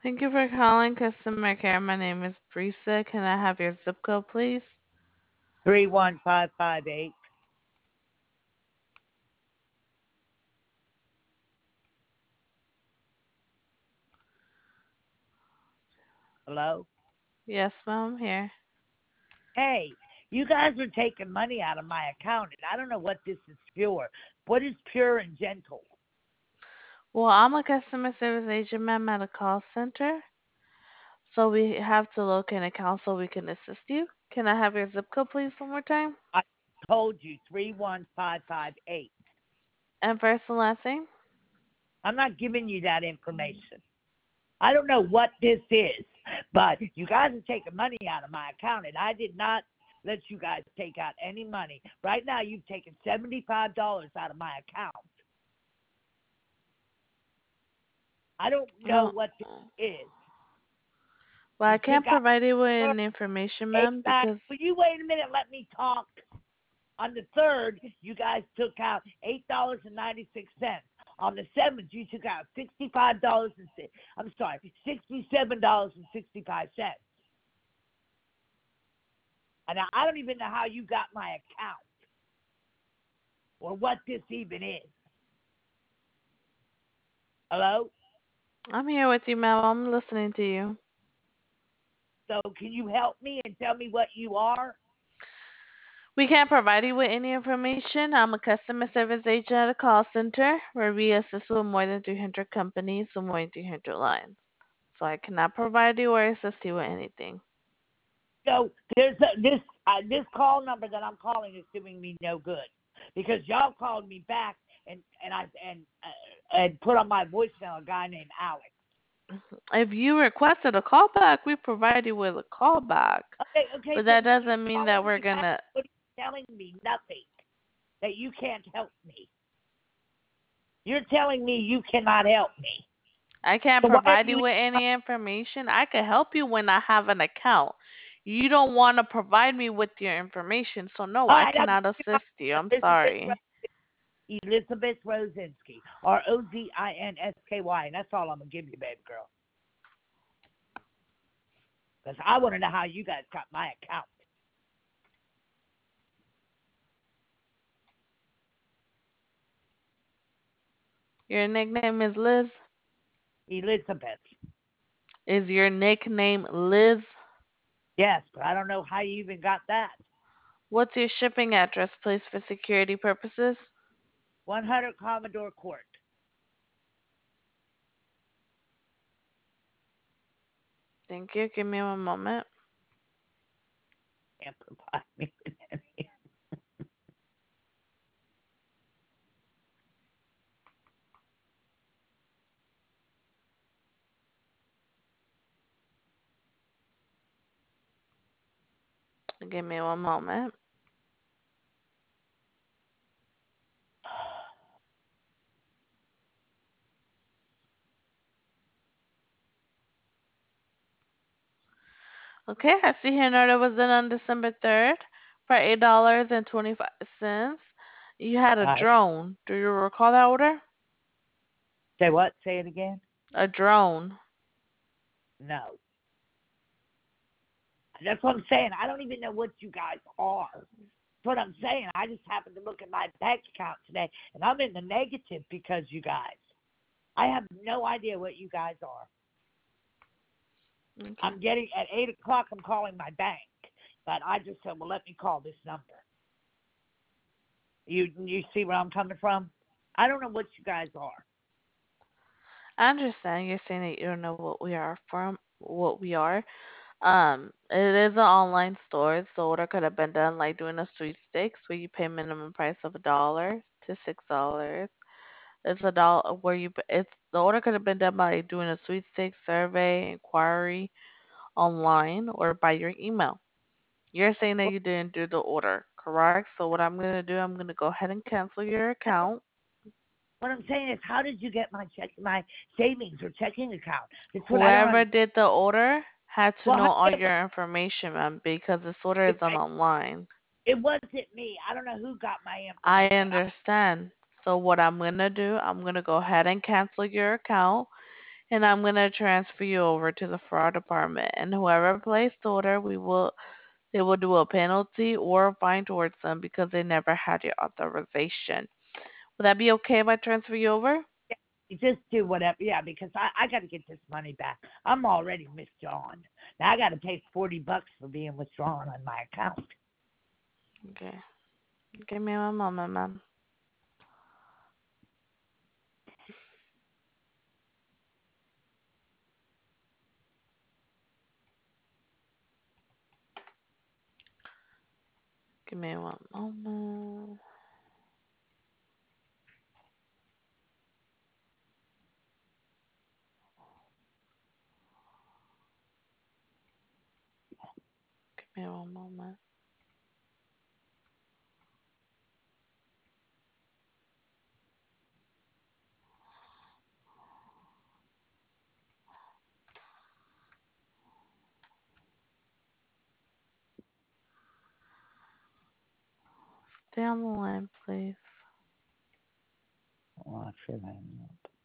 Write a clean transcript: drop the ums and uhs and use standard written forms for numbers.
Thank you for calling customer care. My name is Brisa. Can I have your zip code, please? 31558. Hello? Yes, ma'am, here. Hey, you guys are taking money out of my account, and I don't know what this is for. What is pure and gentle? Well, I'm a customer service agent, ma'am, at a call center. So we have to locate an account so we can assist you. Can I have your zip code, please, one more time? I told you 31558. And first and last name? I'm not giving you that information. I don't know what this is, but you guys are taking money out of my account, and I did not let you guys take out any money. Right now, you've taken $75 out of my account. I don't know Oh, what this is. well, I You can't took out provide you with any information, ma'am, exactly. because Will you wait a minute? And let me talk. On the third, you guys took out $8.96. On the seventh, you took out $65 and I'm sorry, $67.65. And I don't even know how you got my account or what this even is. Hello? I'm here with you, ma'am. I'm listening to you. So can you help me and tell me what you are? We can't provide you with any information. I'm a customer service agent at a call center where we assist with more than 300 companies with more than 300 lines. So I cannot provide you or assist you with anything. So this call number that I'm calling is doing me no good because y'all called me back and put on my voicemail a guy named Alex. If you requested a callback, we provide you with a callback. Okay, But so that you're doesn't mean that calling we're me back, gonna. but you're telling me nothing, that you can't help me. You're telling me you cannot help me. I can't So why are provide you you? with any information. I can help you when I have an account. You don't want to provide me with your information, so no, All I right, I'll give cannot you my assist you. I'm Elizabeth sorry. Elizabeth Rosinski, Rozinsky, and that's all I'm gonna give you, baby girl. Because I want to know how you guys got my account. Your nickname is Liz? Elizabeth. Is your nickname Liz? Yes, but I don't know how you even got that. What's your shipping address, please, for security purposes? 100 Commodore Court. Thank you. Give me one moment. Can't provide me with any. Give me one moment. Okay, I see here an order was done on December 3rd for $8.25. You had a All right. drone. Do you recall that order? Say what? Say it again. A drone. No. That's what I'm saying. I don't even know what you guys are. That's what I'm saying. I just happened to look at my bank account today, and I'm in the negative because you guys. I have no idea what you guys are. Okay. I'm getting at 8 o'clock. I'm calling my bank, but I just said, well, let me call this number. You see where I'm coming from? I don't know what you guys are. I understand you're saying that you don't know what we are. It is an online store, so the order could have been done like doing a sweepstakes where you pay minimum price of $1 to $6. It's a dollar where it's the order could have been done by doing a sweepstakes survey inquiry online or by your email. You're saying that you didn't do the order, correct? So what I'm gonna do, I'm gonna go ahead and cancel your account. What I'm saying is, how did you get my savings or checking account? That's what I don't Whoever understand. did the order had to Well, know all how, your information, ma'am, because this order is done online. it wasn't me. I don't know who got my I information. understand. So what I'm gonna do, I'm gonna go ahead and cancel your account. and I'm gonna transfer you over to the fraud department. And whoever placed the order, they will do a penalty or a fine towards them because they never had your authorization. Would that be okay if I transfer you over? Yeah, you just do whatever. Yeah, because I got to get this money back. I'm already withdrawn. Now I got to pay $40 for being withdrawn on my account. Okay. Give me one moment, ma'am. Give me one moment. Give me one moment. Stay on the line, please. Oh, I feel like